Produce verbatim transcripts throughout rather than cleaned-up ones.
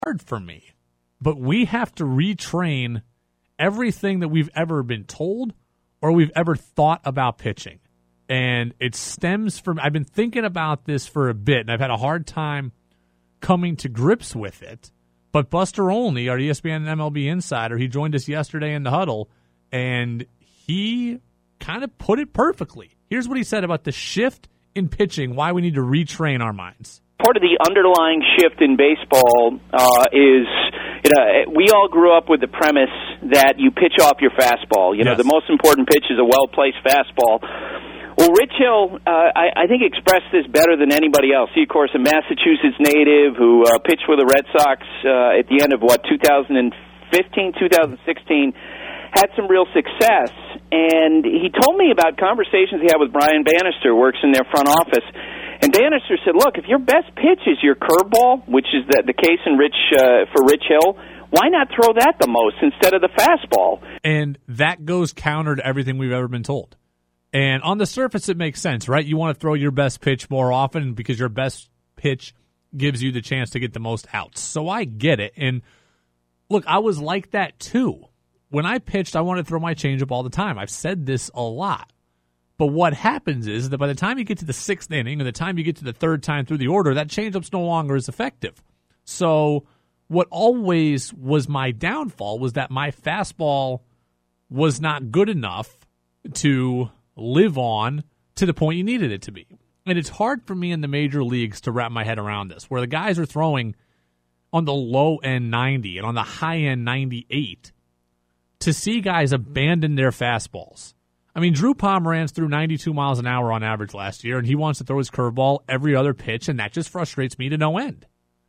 hard for me. But we have to retrain everything that we've ever been told or we've ever thought about pitching. And it stems from, I've been thinking about this for a bit, and I've had a hard time coming to grips with it. But Buster Olney, our E S P N and M L B insider, he joined us yesterday in the huddle, and he kind of put it perfectly. Here's what he said about the shift in pitching, why we need to retrain our minds. Part of the underlying shift in baseball uh, is, you know, we all grew up with the premise that you pitch off your fastball. You know, yes. The most important pitch is a well-placed fastball. Well, Rich Hill, uh, I, I think, expressed this better than anybody else. He, of course, a Massachusetts native who uh, pitched for the Red Sox uh, at the end of, what, two thousand fifteen, two thousand sixteen, had some real success. And he told me about conversations he had with Brian Bannister, who works in their front office. And Bannister said, look, if your best pitch is your curveball, which is the, the case in Rich uh, for Rich Hill, why not throw that the most instead of the fastball? And that goes counter to everything we've ever been told. And on the surface, it makes sense, right? You want to throw your best pitch more often because your best pitch gives you the chance to get the most outs. So I get it. And look, I was like that too. When I pitched, I wanted to throw my changeup all the time. I've said this a lot. But what happens is that by the time you get to the sixth inning or the time you get to the third time through the order, that changeup's no longer as effective. So what always was my downfall was that my fastball was not good enough to live on to the point you needed it to be. And it's hard for me in the major leagues to wrap my head around this, where the guys are throwing on the low end ninety and on the high end ninety-eight, to see guys abandon their fastballs. I mean, Drew Pomeranz threw ninety-two miles an hour on average last year, and he wants to throw his curveball every other pitch, and that just frustrates me to no end.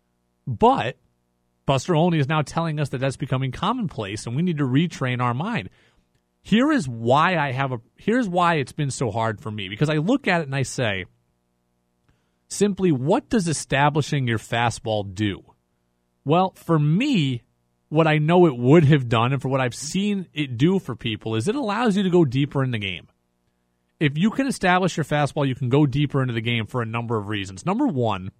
But Buster Olney is now telling us that that's becoming commonplace, and we need to retrain our mind. Here is why I have a. Here's why it's been so hard for me, because I look at it and I say, simply, what does establishing your fastball do? Well, for me, what I know it would have done, and for what I've seen it do for people, is it allows you to go deeper in the game. If you can establish your fastball, you can go deeper into the game for a number of reasons. Number one,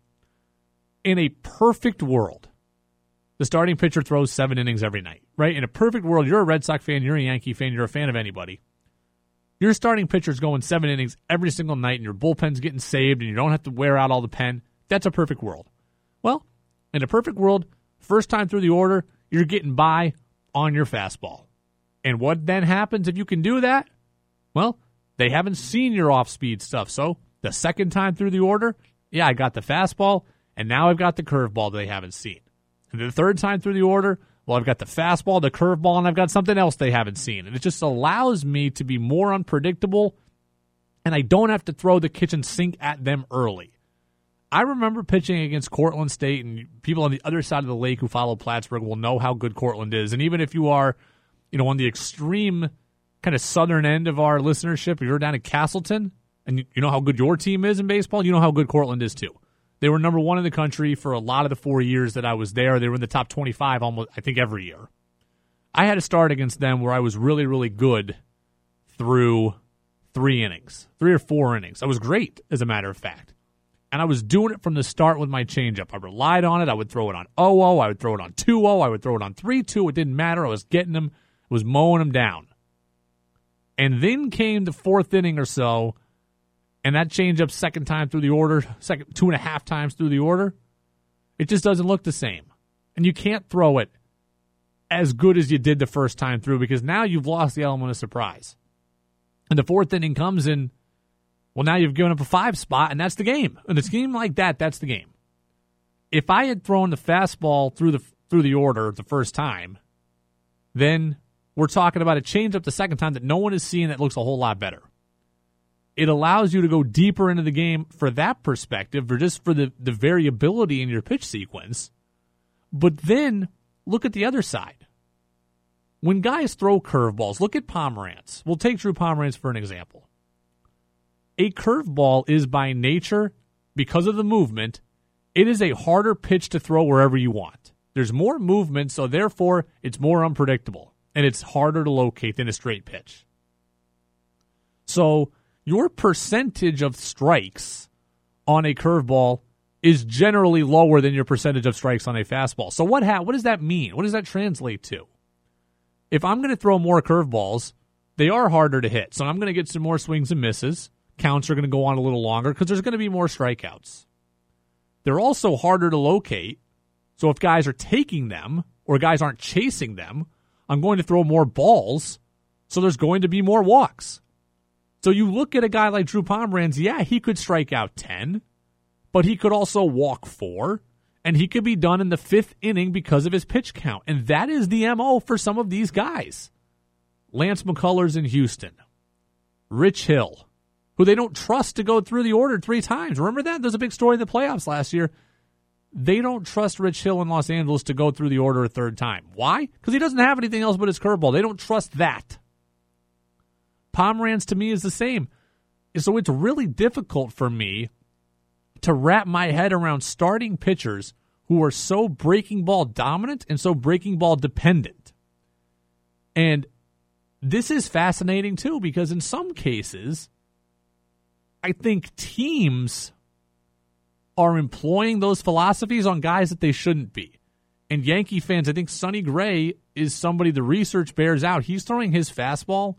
in a perfect world, the starting pitcher throws seven innings every night, right? In a perfect world, you're a Red Sox fan, you're a Yankee fan, you're a fan of anybody. Your starting pitcher's going seven innings every single night, and your bullpen's getting saved, and you don't have to wear out all the pen. That's a perfect world. Well, in a perfect world, first time through the order, you're getting by on your fastball. And what then happens if you can do that? Well, they haven't seen your off-speed stuff. So the second time through the order, yeah, I got the fastball, and now I've got the curveball that they haven't seen. And the third time through the order, well, I've got the fastball, the curveball, and I've got something else they haven't seen. And it just allows me to be more unpredictable, and I don't have to throw the kitchen sink at them early. I remember pitching against Cortland State, and people on the other side of the lake who follow Plattsburgh will know how good Cortland is. And even if you are, you know, on the extreme kind of southern end of our listenership, if you're down at Castleton, and you know how good your team is in baseball, you know how good Cortland is too. They were number one in the country for a lot of the four years that I was there. They were in the top twenty-five almost, I think, every year. I had to start against them where I was really, really good through three innings, three or four innings. I was great, as a matter of fact. And I was doing it from the start with my changeup. I relied on it. I would throw it on oh oh. I would throw it on two oh. I would throw it on three two. It didn't matter. I was getting them. I was mowing them down. And then came the fourth inning or so, and that changeup second time through the order, second two and a half times through the order, it just doesn't look the same. And you can't throw it as good as you did the first time through because now you've lost the element of surprise. And the fourth inning comes in, well, now you've given up a five spot, and that's the game. In a scheme like that, that's the game. If I had thrown the fastball through the through the order the first time, then we're talking about a changeup the second time that no one is seeing that looks a whole lot better. It allows you to go deeper into the game for that perspective, or just for the, the variability in your pitch sequence. But then look at the other side. When guys throw curveballs, look at Pomeranz. We'll take Drew Pomeranz for an example. A curveball is by nature, because of the movement, it is a harder pitch to throw wherever you want. There's more movement, so therefore it's more unpredictable, and it's harder to locate than a straight pitch. So your percentage of strikes on a curveball is generally lower than your percentage of strikes on a fastball. So what ha- what does that mean? What does that translate to? If I'm going to throw more curveballs, they are harder to hit. So I'm going to get some more swings and misses. Counts are going to go on a little longer because there's going to be more strikeouts. They're also harder to locate. So if guys are taking them or guys aren't chasing them, I'm going to throw more balls. So there's going to be more walks. So you look at a guy like Drew Pomeranz, yeah, he could strike out ten, but he could also walk four, and he could be done in the fifth inning because of his pitch count. And that is the M O for some of these guys. Lance McCullers in Houston. Rich Hill, who they don't trust to go through the order three times. Remember that? There's a big story in the playoffs last year. They don't trust Rich Hill in Los Angeles to go through the order a third time. Why? Because he doesn't have anything else but his curveball. They don't trust that. Pomeranz, to me, is the same. So it's really difficult for me to wrap my head around starting pitchers who are so breaking ball dominant and so breaking ball dependent. And this is fascinating, too, because in some cases, I think teams are employing those philosophies on guys that they shouldn't be. And Yankee fans, I think Sonny Gray is somebody the research bears out. He's throwing his fastball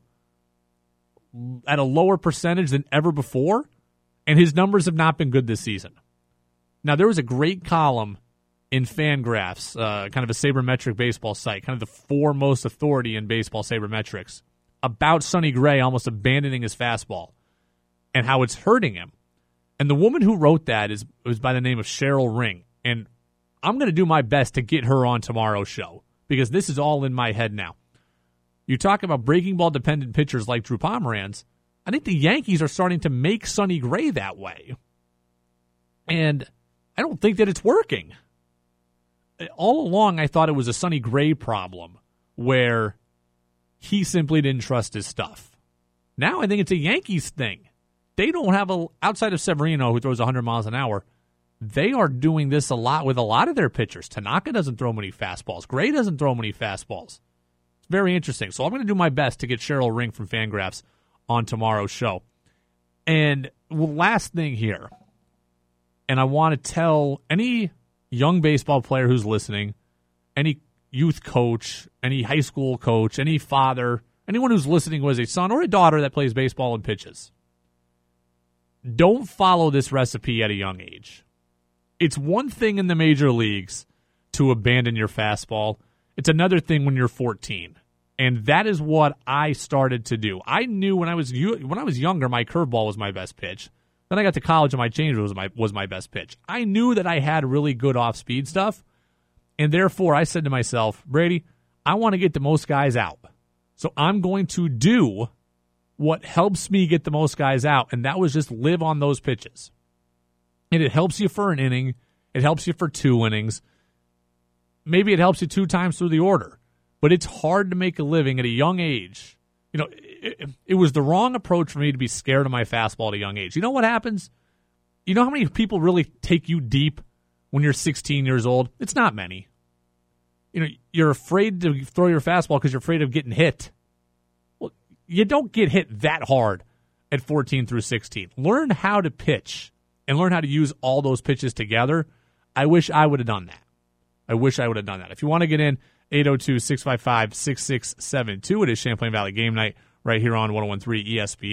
at a lower percentage than ever before, and his numbers have not been good this season. Now, there was a great column in Fangraphs, uh, kind of a sabermetric baseball site, kind of the foremost authority in baseball sabermetrics, about Sonny Gray almost abandoning his fastball and how it's hurting him. And the woman who wrote that is was by the name of Cheryl Ring. And I'm going to do my best to get her on tomorrow's show because this is all in my head now. You talk about breaking ball dependent pitchers like Drew Pomeranz. I think the Yankees are starting to make Sonny Gray that way. And I don't think that it's working. All along, I thought it was a Sonny Gray problem where he simply didn't trust his stuff. Now I think it's a Yankees thing. They don't have a, outside of Severino, who throws one hundred miles an hour, they are doing this a lot with a lot of their pitchers. Tanaka doesn't throw many fastballs. Gray doesn't throw many fastballs. It's very interesting. So I'm going to do my best to get Cheryl Ring from Fangraphs on tomorrow's show. And well, last thing here, and I want to tell any young baseball player who's listening, any youth coach, any high school coach, any father, anyone who's listening who has a son or a daughter that plays baseball and pitches, don't follow this recipe at a young age. It's one thing in the major leagues to abandon your fastball. It's another thing when you're fourteen. And that is what I started to do. I knew when I was when I was younger, my curveball was my best pitch. Then I got to college and my changeup was my was my best pitch. I knew that I had really good off-speed stuff, and therefore I said to myself, Brady, I want to get the most guys out. So I'm going to do what helps me get the most guys out, and that was just live on those pitches. And it helps you for an inning. It helps you for two innings. Maybe it helps you two times through the order. But it's hard to make a living at a young age. You know, it, it was the wrong approach for me to be scared of my fastball at a young age. You know what happens? You know how many people really take you deep when you're sixteen years old? It's not many. You know, you're afraid to throw your fastball because you're afraid of getting hit. Well, you don't get hit that hard at fourteen through sixteen. Learn how to pitch and learn how to use all those pitches together. I wish I would have done that. I wish I would have done that. If you want to get in, eight oh two, six five five, six six seven two. It is Champlain Valley Game Night right here on one oh one point three E S P N.